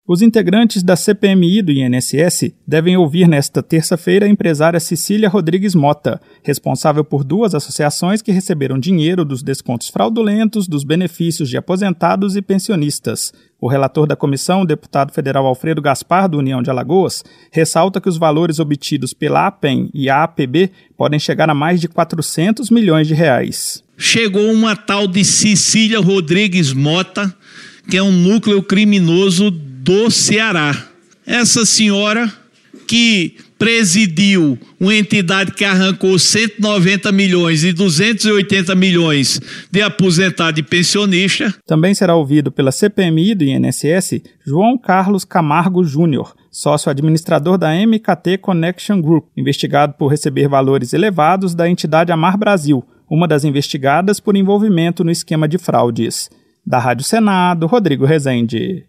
Os integrantes da CPMI do INSS devem ouvir nesta terça-feira a empresária Cecília Rodrigues Mota, responsável por 2 associações que receberam dinheiro dos descontos fraudulentos dos benefícios de aposentados e pensionistas. O relator da comissão, o deputado federal Alfredo Gaspar, do União de Alagoas, ressalta que os valores obtidos pela APEM e a APB podem chegar a mais de R$400 milhões. Chegou uma tal de Cecília Rodrigues Mota, que é um núcleo criminoso do Ceará. Essa senhora que presidiu uma entidade que arrancou 190 milhões e 280 milhões de aposentado e pensionista. Também será ouvido pela CPMI do INSS João Carlos Camargo Júnior, sócio-administrador da MKT Connection Group, investigado por receber valores elevados da entidade Amar Brasil, uma das investigadas por envolvimento no esquema de fraudes. Da Rádio Senado, Rodrigo Rezende.